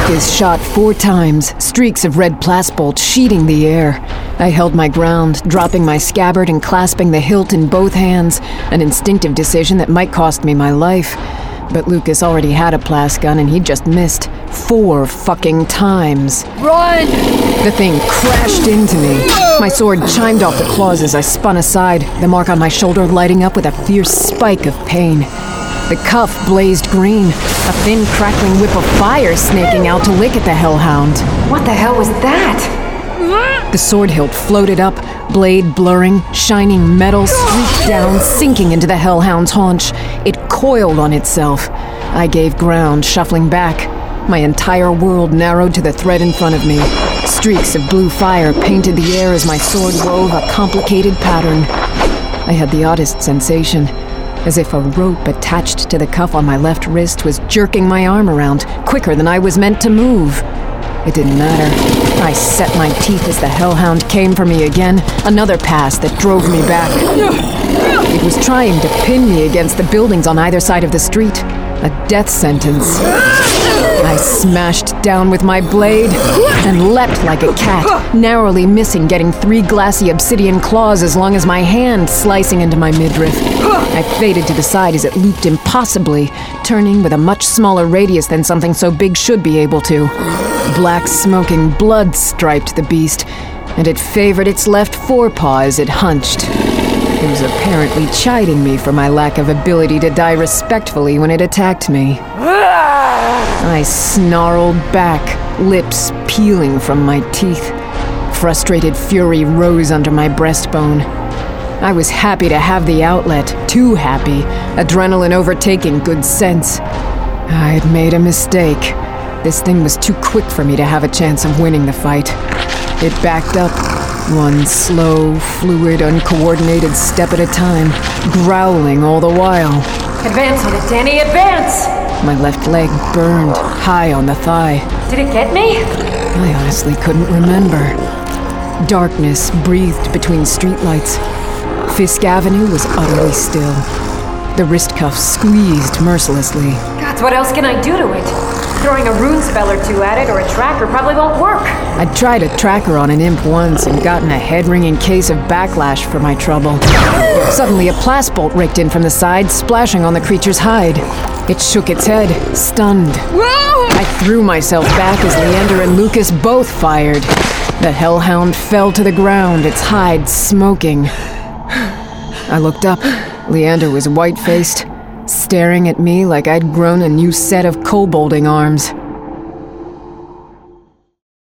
Lucas shot 4 times, streaks of red plasbolt sheeting the air. I held my ground, dropping my scabbard and clasping the hilt in both hands, an instinctive decision that might cost me my life. But Lucas already had a plas gun and he just missed 4 fucking times. Run! The thing crashed into me. My sword chimed off the claws as I spun aside, the mark on my shoulder lighting up with a fierce spike of pain. The cuff blazed green, a thin crackling whip of fire snaking out to lick at the hellhound. What the hell was that? The sword hilt floated up, blade blurring, shining metal streaked down, sinking into the hellhound's haunch. It coiled on itself. I gave ground, shuffling back. My entire world narrowed to the thread in front of me. Streaks of blue fire painted the air as my sword wove a complicated pattern. I had the oddest sensation, as if a rope attached to the cuff on my left wrist was jerking my arm around, quicker than I was meant to move. It didn't matter. I set my teeth as the hellhound came for me again, another pass that drove me back. It was trying to pin me against the buildings on either side of the street, a death sentence. I smashed down with my blade and leapt like a cat, narrowly missing getting 3 glassy obsidian claws as long as my hand slicing into my midriff. I faded to the side as it looped impossibly, turning with a much smaller radius than something so big should be able to. Black smoking blood striped the beast, and it favored its left forepaw as it hunched. It was apparently chiding me for my lack of ability to die respectfully when it attacked me. I snarled back, lips peeling from my teeth. Frustrated fury rose under my breastbone. I was happy to have the outlet, too happy, adrenaline overtaking good sense. I'd made a mistake. This thing was too quick for me to have a chance of winning the fight. It backed up, one slow, fluid, uncoordinated step at a time, growling all the while. Advance on it, Danny, advance! My left leg burned, high on the thigh. Did it get me? I honestly couldn't remember. Darkness breathed between streetlights. Fisk Avenue was utterly still. The wrist cuffs squeezed mercilessly. God, what else can I do to it? Throwing a rune spell or 2 at it or a tracker probably won't work. I'd tried a tracker on an imp once and gotten a head-ringing case of backlash for my trouble. Suddenly a plasbolt raked in from the side, splashing on the creature's hide. It shook its head, stunned. I threw myself back as Leander and Lucas both fired. The hellhound fell to the ground, its hide smoking. I looked up. Leander was white-faced, staring at me like I'd grown a new set of kobolding arms.